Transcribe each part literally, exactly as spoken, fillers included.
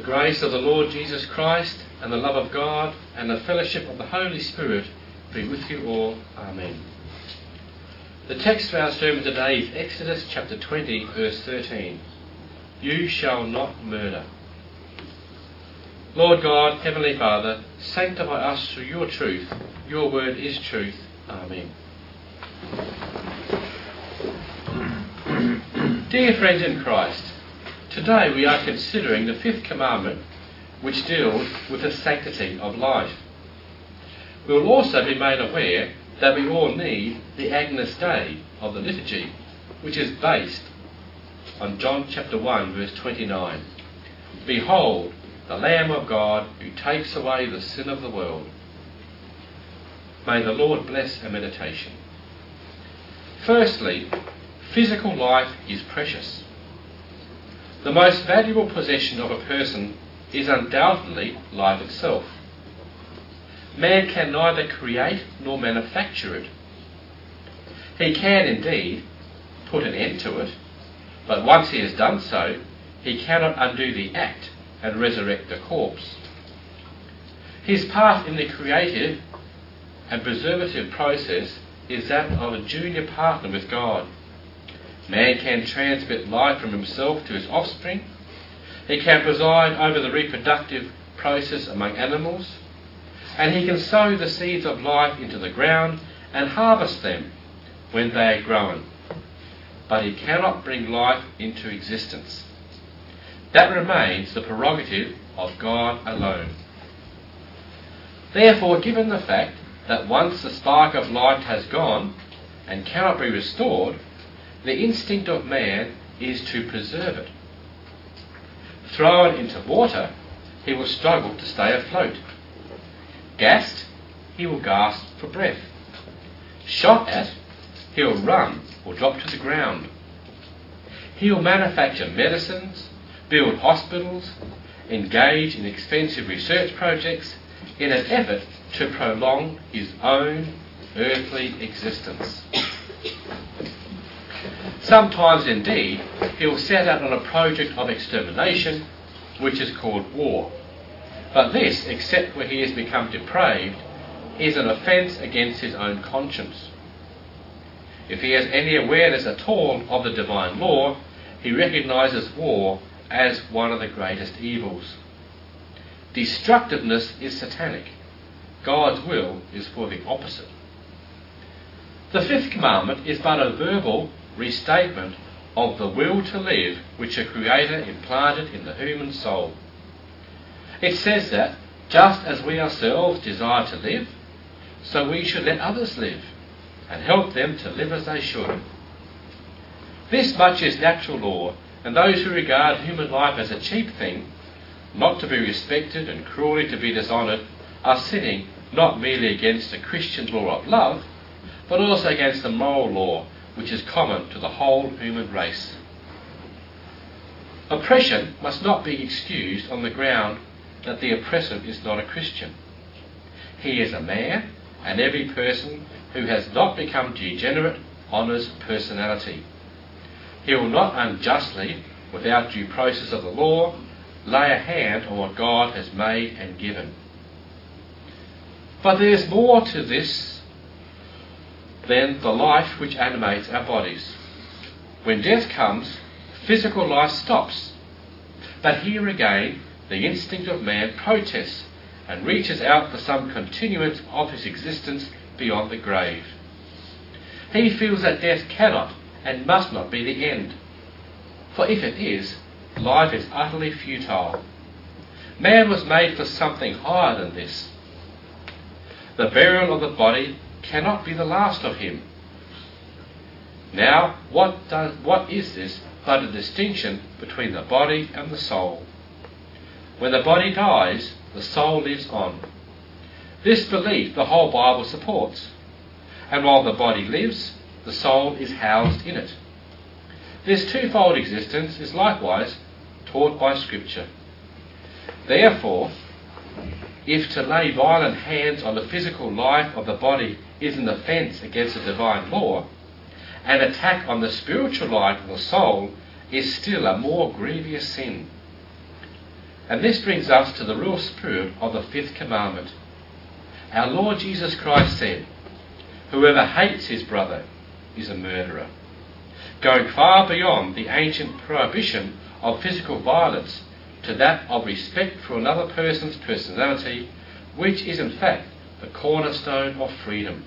grace of the Lord Jesus Christ and the love of God and the fellowship of the Holy Spirit be with you all. Amen. The text for our sermon today is Exodus chapter twenty, verse thirteen. You shall not murder. Lord God, Heavenly Father, sanctify us through your truth. Your word is truth. Amen. Dear friends in Christ, today we are considering the fifth commandment, which deals with the sanctity of life. We will also be made aware that we all need the Agnus Dei of the liturgy, which is based on John chapter one, verse twenty-nine. Behold, the Lamb of God who takes away the sin of the world. May the Lord bless our meditation. Firstly, physical life is precious. The most valuable possession of a person is undoubtedly life itself. Man can neither create nor manufacture it. He can indeed put an end to it, but once he has done so, he cannot undo the act and resurrect the corpse. His part in the creative and preservative process is that of a junior partner with God. Man can transmit life from himself to his offspring. He can preside over the reproductive process among animals, and he can sow the seeds of life into the ground and harvest them when they are grown. But he cannot bring life into existence. That remains the prerogative of God alone. Therefore, given the fact that once the spark of life has gone and cannot be restored, the instinct of man is to preserve it. Thrown into water, he will struggle to stay afloat. Gassed, he will gasp for breath. Shot at, he will run or drop to the ground. He will manufacture medicines, build hospitals, engage in expensive research projects in an effort to prolong his own earthly existence. Sometimes, indeed, he will set out on a project of extermination, which is called war. But this, except where he has become depraved, is an offence against his own conscience. If he has any awareness at all of the divine law, he recognises war as one of the greatest evils. Destructiveness is satanic. God's will is for the opposite. The fifth commandment is but a verbal restatement of the will to live which a Creator implanted in the human soul. It says that, just as we ourselves desire to live, so we should let others live, and help them to live as they should. This much is natural law, and those who regard human life as a cheap thing, not to be respected and cruelly to be dishonoured, are sinning not merely against the Christian law of love, but also against the moral law which is common to the whole human race. Oppression must not be excused on the ground that the oppressor is not a Christian. He is a man, and every person who has not become degenerate honours personality. He will not unjustly, without due process of the law, lay a hand on what God has made and given. But there is more to this than the life which animates our bodies. When death comes, physical life stops. But here again, the instinct of man protests and reaches out for some continuance of his existence beyond the grave. He feels that death cannot and must not be the end. For if it is, life is utterly futile. Man was made for something higher than this. The burial of the body cannot be the last of him. Now, what does what is this but a distinction between the body and the soul? When the body dies, the soul lives on. This belief the whole Bible supports. And while the body lives, the soul is housed in it. This twofold existence is likewise taught by Scripture. Therefore, if to lay violent hands on the physical life of the body is an offence against the divine law, an attack on the spiritual life of the soul is still a more grievous sin. And this brings us to the real spirit of the fifth commandment. Our Lord Jesus Christ said, "Whoever hates his brother is a murderer," going far beyond the ancient prohibition of physical violence to that of respect for another person's personality, which is in fact the cornerstone of freedom.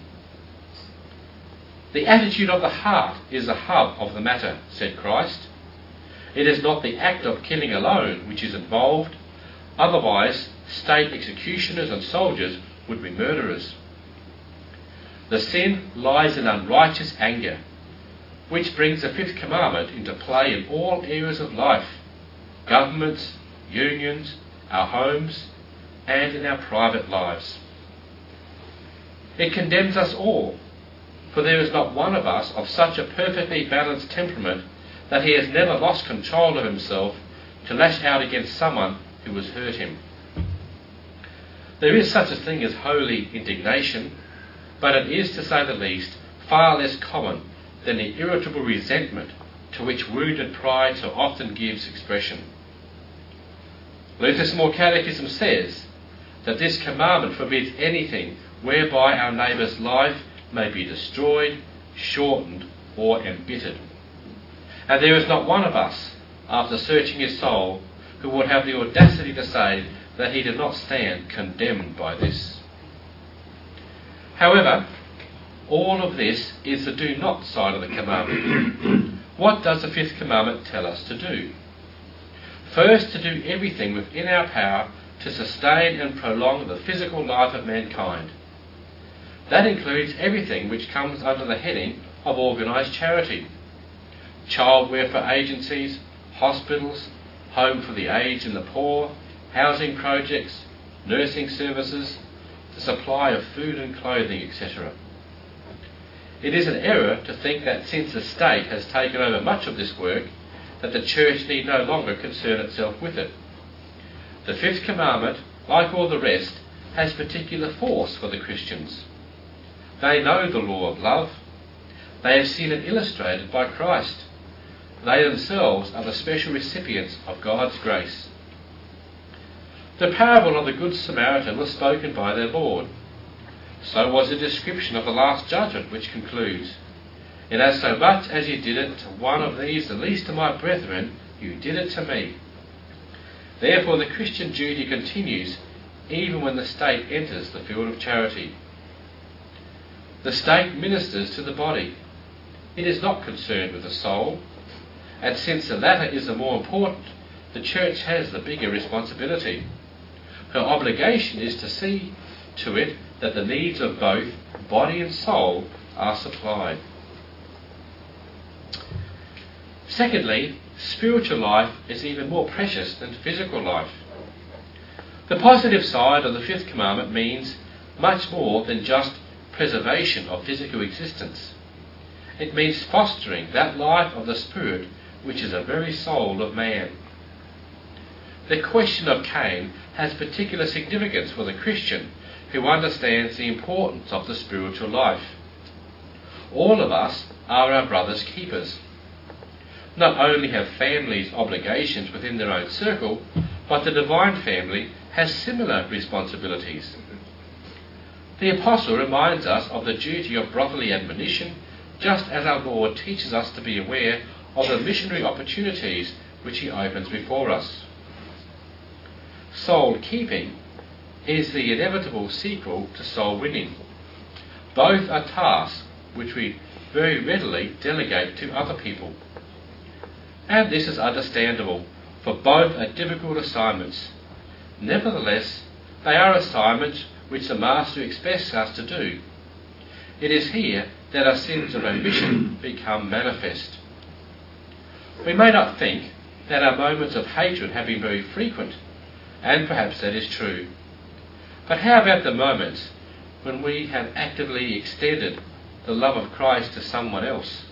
The attitude of the heart is the hub of the matter, said Christ. It is not the act of killing alone which is involved, otherwise state executioners and soldiers would be murderers. The sin lies in unrighteous anger, which brings the fifth commandment into play in all areas of life, governments, unions, our homes, and in our private lives. It condemns us all, for there is not one of us of such a perfectly balanced temperament that he has never lost control of himself to lash out against someone who has hurt him. There is such a thing as holy indignation, but it is, to say the least, far less common than the irritable resentment to which wounded pride so often gives expression. Luther's Small Catechism says that this commandment forbids anything whereby our neighbour's life may be destroyed, shortened, or embittered. And there is not one of us, after searching his soul, who would have the audacity to say that he did not stand condemned by this. However, all of this is the do not side of the commandment. What does the fifth commandment tell us to do? First, to do everything within our power to sustain and prolong the physical life of mankind. That includes everything which comes under the heading of organised charity. Child welfare agencies, hospitals, home for the aged and the poor, housing projects, nursing services, the supply of food and clothing, et cetera. It is an error to think that since the state has taken over much of this work, that the church need no longer concern itself with it. The fifth commandment, like all the rest, has particular force for the Christians. They know the law of love. They have seen it illustrated by Christ. They themselves are the special recipients of God's grace. The parable of the Good Samaritan was spoken by their Lord. So was the description of the Last Judgment, which concludes, "Inasmuch as you did it to one of these, the least of my brethren, you did it to me." Therefore the Christian duty continues even when the state enters the field of charity. The state ministers to the body. It is not concerned with the soul, and since the latter is the more important, the church has the bigger responsibility. Her obligation is to see to it that the needs of both body and soul are supplied. Secondly, spiritual life is even more precious than physical life. The positive side of the fifth commandment means much more than just preservation of physical existence. It means fostering that life of the spirit which is the very soul of man. The question of Cain has particular significance for the Christian who understands the importance of the spiritual life. All of us are our brother's keepers. Not only have families obligations within their own circle, but the divine family has similar responsibilities. The Apostle reminds us of the duty of brotherly admonition, just as our Lord teaches us to be aware of the missionary opportunities which he opens before us. Soul keeping is the inevitable sequel to soul winning. Both are tasks which we very readily delegate to other people. And this is understandable, for both are difficult assignments. Nevertheless, they are assignments which the Master expects us to do. It is here that our sins of omission become manifest. We may not think that our moments of hatred have been very frequent, and perhaps that is true. But how about the moments when we have actively extended the love of Christ to someone else?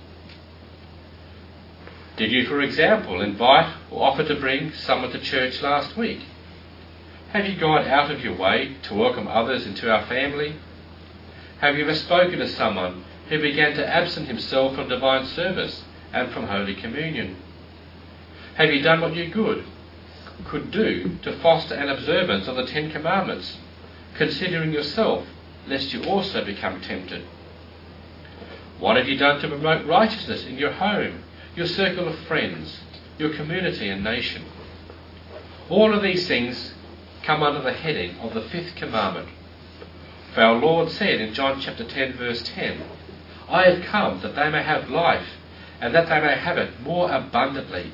Did you, for example, invite or offer to bring someone to church last week? Have you gone out of your way to welcome others into our family? Have you ever spoken to someone who began to absent himself from divine service and from Holy Communion? Have you done what you could, could do to foster an observance of the Ten Commandments, considering yourself, lest you also become tempted? What have you done to promote righteousness in your home, your circle of friends, your community and nation? All of these things come under the heading of the fifth commandment. For our Lord said in John chapter ten verse ten, I have come that they may have life, and that they may have it more abundantly.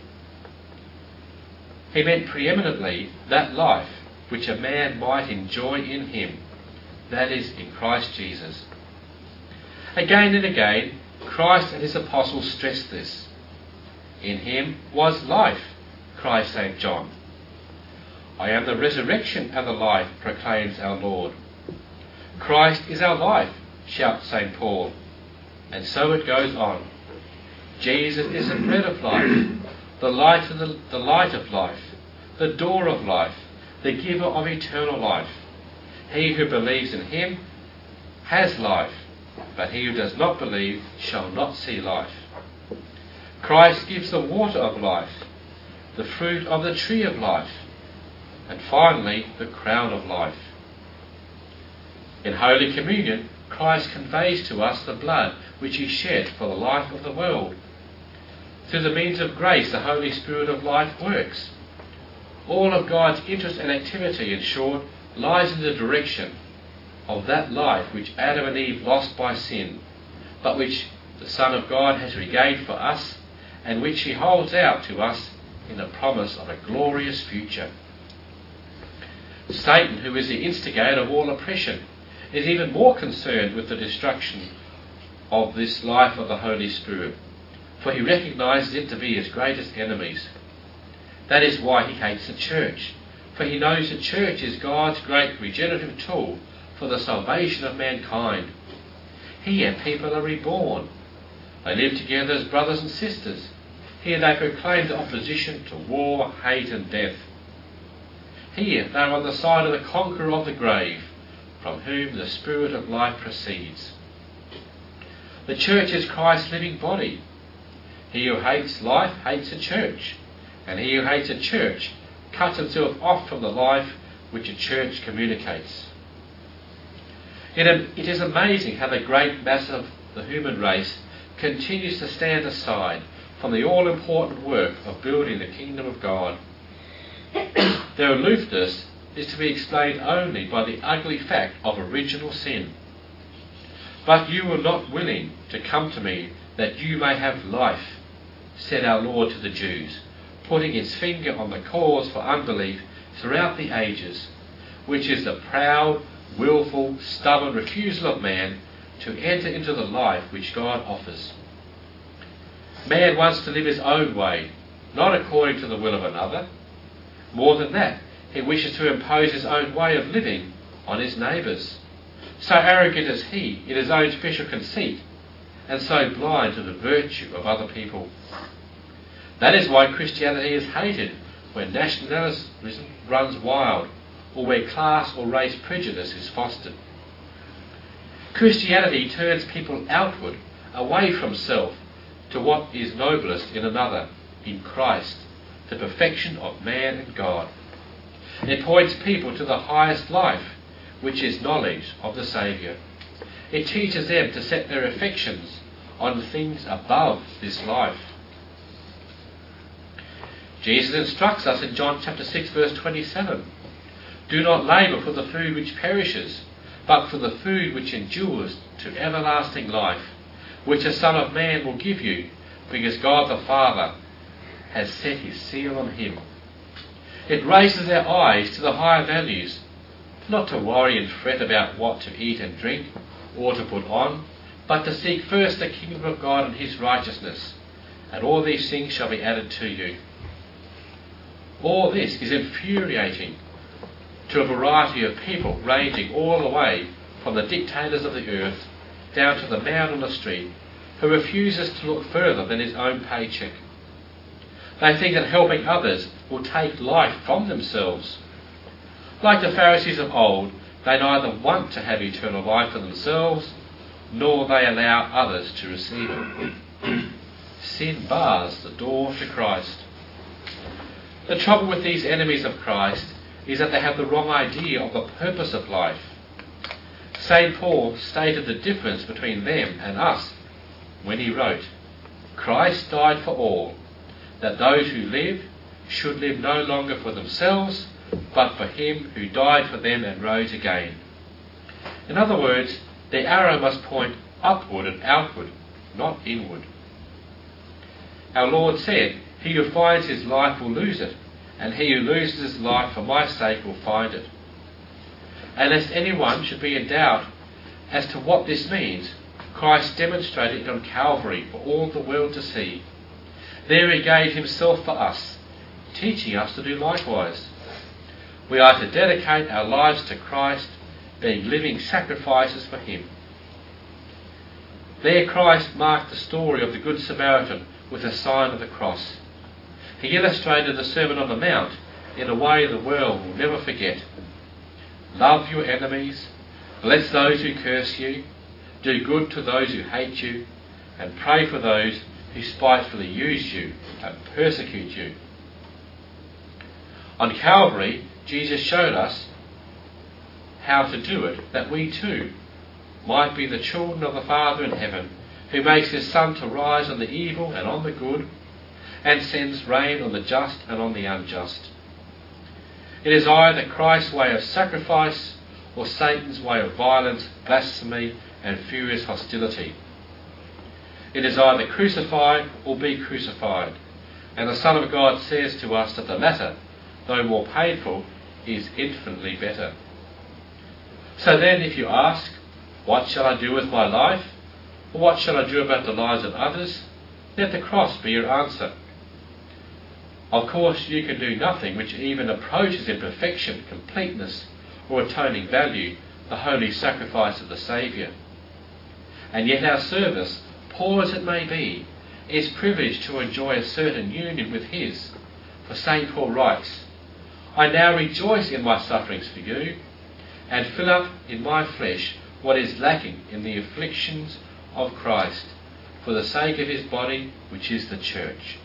He meant preeminently that life which a man might enjoy in him, that is, in Christ Jesus. Again and again, Christ and his apostles stressed this. In him was life, cries Saint John. I am the resurrection and the life, proclaims our Lord. Christ is our life, shouts Saint Paul. And so it goes on. Jesus is the bread of life, the light of the, the light of life, the door of life, the giver of eternal life. He who believes in him has life, but he who does not believe shall not see life. Christ gives the water of life, the fruit of the tree of life, and finally the crown of life. In Holy Communion, Christ conveys to us the blood which he shed for the life of the world. Through the means of grace, the Holy Spirit of life works. All of God's interest and activity, in short, lies in the direction of that life which Adam and Eve lost by sin, but which the Son of God has regained for us, and which he holds out to us in the promise of a glorious future. Satan, who is the instigator of all oppression, is even more concerned with the destruction of this life of the Holy Spirit, for he recognises it to be his greatest enemies. That is why he hates the church, for he knows the church is God's great regenerative tool for the salvation of mankind. Here people are reborn. They live together as brothers and sisters. Here they proclaim the opposition to war, hate and death. Here they are on the side of the conqueror of the grave, from whom the Spirit of life proceeds. The church is Christ's living body. He who hates life hates the church, and he who hates a church cuts himself off from the life which a church communicates. It, it is amazing how the great mass of the human race continues to stand aside from the all-important work of building the kingdom of God. Their aloofness is to be explained only by the ugly fact of original sin. But you were not willing to come to me that you may have life, said our Lord to the Jews, putting his finger on the cause for unbelief throughout the ages, which is the proud, willful, stubborn refusal of man to enter into the life which God offers. Man wants to live his own way, not according to the will of another. More than that, he wishes to impose his own way of living on his neighbours. So arrogant is he in his own special conceit, and so blind to the virtue of other people. That is why Christianity is hated when nationalism runs wild, or where class or race prejudice is fostered. Christianity turns people outward, away from self, to what is noblest in another, in Christ, the perfection of man and God. It points people to the highest life, which is knowledge of the Saviour. It teaches them to set their affections on things above this life. Jesus instructs us in John chapter six verse twenty-seven, do not labour for the food which perishes, but for the food which endures to everlasting life, which the Son of Man will give you, because God the Father has set his seal on him. It raises our eyes to the higher values, not to worry and fret about what to eat and drink, or to put on, but to seek first the kingdom of God and his righteousness, and all these things shall be added to you. All this is infuriating to a variety of people, ranging all the way from the dictators of the earth down to the man on the street, who refuses to look further than his own paycheck. They think that helping others will take life from themselves. Like the Pharisees of old, they neither want to have eternal life for themselves, nor they allow others to receive it. Sin bars the door to Christ. The trouble with these enemies of Christ is that they have the wrong idea of the purpose of life. Saint Paul stated the difference between them and us when he wrote, "Christ died for all, that those who live should live no longer for themselves, but for him who died for them and rose again." In other words, the arrow must point upward and outward, not inward. Our Lord said, "He who finds his life will lose it, and he who loses his life for my sake will find it." And lest anyone should be in doubt as to what this means, Christ demonstrated it on Calvary for all the world to see. There he gave himself for us, teaching us to do likewise. We are to dedicate our lives to Christ, being living sacrifices for him. There Christ marked the story of the Good Samaritan with a sign of the cross. He illustrated the Sermon on the Mount in a way the world will never forget. Love your enemies, bless those who curse you, do good to those who hate you, and pray for those who spitefully use you and persecute you. On Calvary, Jesus showed us how to do it, that we too might be the children of the Father in heaven, who makes his sun to rise on the evil and on the good, and sends rain on the just and on the unjust. It is either Christ's way of sacrifice or Satan's way of violence, blasphemy, and furious hostility. It is either crucify or be crucified, and the Son of God says to us that the latter, though more painful, is infinitely better. So then, if you ask, "What shall I do with my life? Or what shall I do about the lives of others?" let the cross be your answer. Of course, you can do nothing which even approaches in perfection, completeness, or atoning value the holy sacrifice of the Saviour. And yet our service, poor as it may be, is privileged to enjoy a certain union with his. For Saint Paul writes, "I now rejoice in my sufferings for you, and fill up in my flesh what is lacking in the afflictions of Christ, for the sake of his body, which is the church."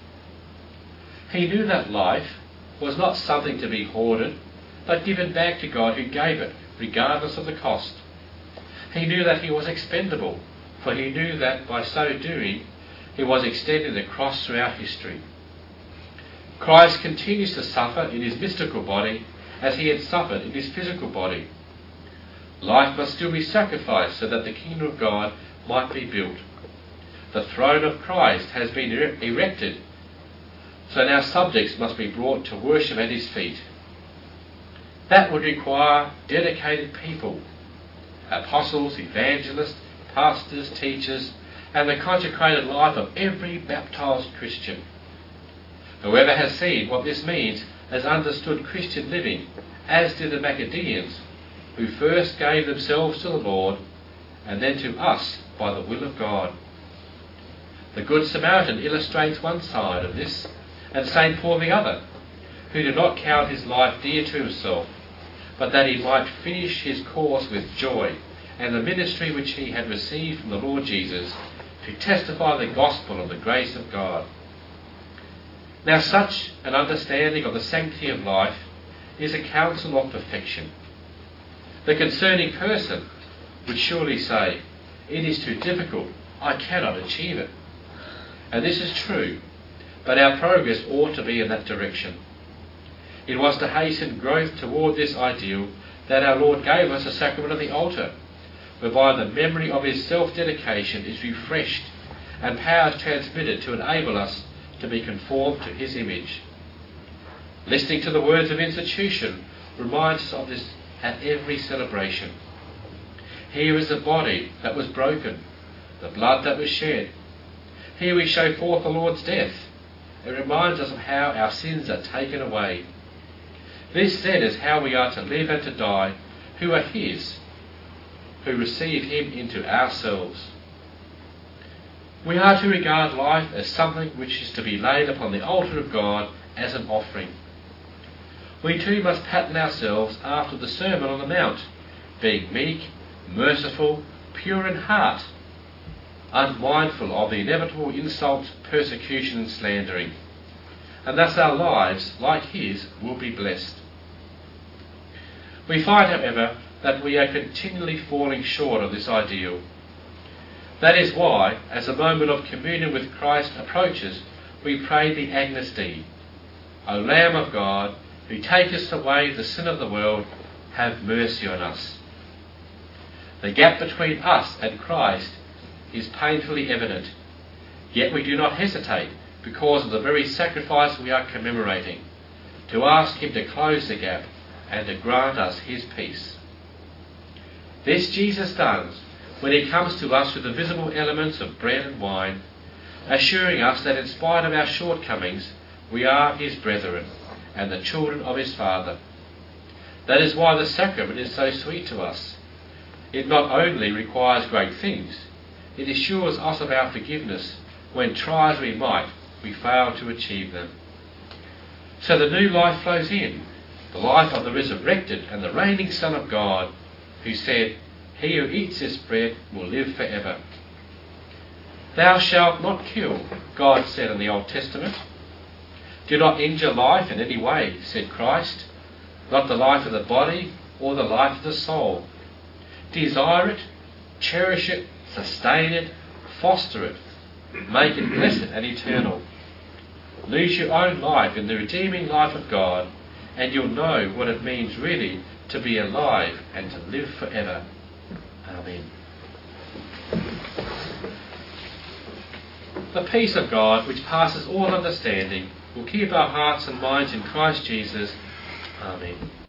He knew that life was not something to be hoarded, but given back to God who gave it, regardless of the cost. He knew that he was expendable, for he knew that by so doing he was extending the cross throughout history. Christ continues to suffer in his mystical body as he had suffered in his physical body. Life must still be sacrificed so that the kingdom of God might be built. The throne of Christ has been erected, so now subjects must be brought to worship at his feet. That would require dedicated people, apostles, evangelists, pastors, teachers, and the consecrated life of every baptized Christian. Whoever has seen what this means has understood Christian living, as did the Maccabees, who first gave themselves to the Lord, and then to us by the will of God. The Good Samaritan illustrates one side of this, and Saint Paul the other, who did not count his life dear to himself, but that he might finish his course with joy, and the ministry which he had received from the Lord Jesus, to testify the gospel of the grace of God. Now such an understanding of the sanctity of life is a counsel of perfection. The concerning person would surely say, "It is too difficult, I cannot achieve it." And this is true, but our progress ought to be in that direction. It was to hasten growth toward this ideal that our Lord gave us the sacrament of the altar, whereby the memory of his self-dedication is refreshed and power is transmitted to enable us to be conformed to his image. Listening to the words of institution reminds us of this at every celebration. Here is the body that was broken, the blood that was shed. Here we show forth the Lord's death. It reminds us of how our sins are taken away. This then is how we are to live and to die, who are his, who receive him into ourselves. We are to regard life as something which is to be laid upon the altar of God as an offering. We too must pattern ourselves after the Sermon on the Mount, being meek, merciful, pure in heart, unmindful of the inevitable insults, persecution and slandering. and thus our lives, like his, will be blessed. We find, however, that we are continually falling short of this ideal. That is why, as the moment of communion with Christ approaches, we pray the Agnus Dei. O Lamb of God, who takest away the sin of the world, have mercy on us. The gap between us and Christ is painfully evident, yet we do not hesitate, because of the very sacrifice we are commemorating, to ask him to close the gap and to grant us his peace. This Jesus does when he comes to us with the visible elements of bread and wine, assuring us that in spite of our shortcomings, we are his brethren and the children of his Father. That is why the sacrament is so sweet to us. It not only requires great things, it assures us of our forgiveness when, try as we might, we fail to achieve them. So the new life flows in, the life of the resurrected and the reigning Son of God, who said, "He who eats this bread will live forever." "Thou shalt not kill," God said in the Old Testament. "Do not injure life in any way," said Christ, "not the life of the body or the life of the soul. Desire it, cherish it, sustain it, foster it, make it blessed and eternal. Lose your own life in the redeeming life of God, and you'll know what it means really to be alive and to live forever." Amen. The peace of God, which passes all understanding, will keep our hearts and minds in Christ Jesus. Amen.